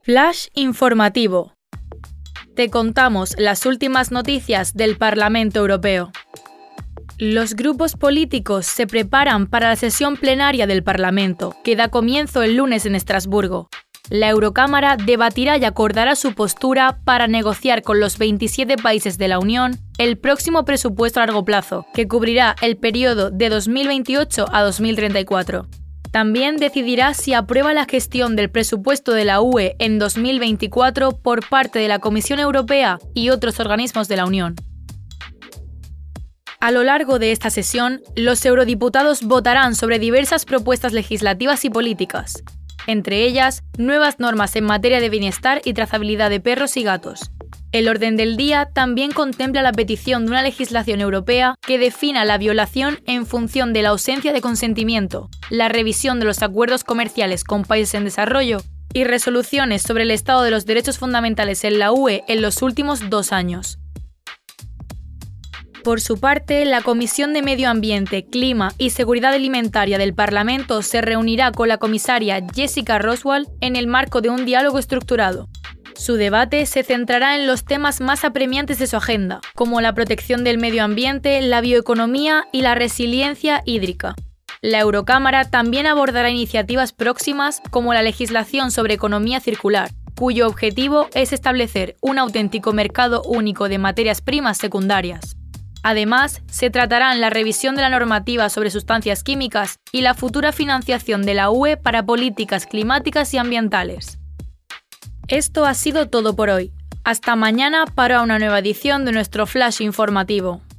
Flash informativo. Te contamos las últimas noticias del Parlamento Europeo. Los grupos políticos se preparan para la sesión plenaria del Parlamento, que da comienzo el lunes en Estrasburgo. La Eurocámara debatirá y acordará su postura para negociar con los 27 países de la Unión el próximo presupuesto a largo plazo, que cubrirá el periodo de 2028 a 2034. También decidirá si aprueba la gestión del presupuesto de la UE en 2024 por parte de la Comisión Europea y otros organismos de la Unión. A lo largo de esta sesión, los eurodiputados votarán sobre diversas propuestas legislativas y políticas, entre ellas nuevas normas en materia de bienestar y trazabilidad de perros y gatos. El orden del día también contempla la petición de una legislación europea que defina la violación en función de la ausencia de consentimiento, la revisión de los acuerdos comerciales con países en desarrollo y resoluciones sobre el estado de los derechos fundamentales en la UE en los últimos 2 años. Por su parte, la Comisión de Medio Ambiente, Clima y Seguridad Alimentaria del Parlamento se reunirá con la comisaria Jessica Roswell en el marco de un diálogo estructurado. Su debate se centrará en los temas más apremiantes de su agenda, como la protección del medio ambiente, la bioeconomía y la resiliencia hídrica. La Eurocámara también abordará iniciativas próximas como la legislación sobre economía circular, cuyo objetivo es establecer un auténtico mercado único de materias primas secundarias. Además, se tratarán la revisión de la normativa sobre sustancias químicas y la futura financiación de la UE para políticas climáticas y ambientales. Esto ha sido todo por hoy. Hasta mañana para una nueva edición de nuestro Flash informativo.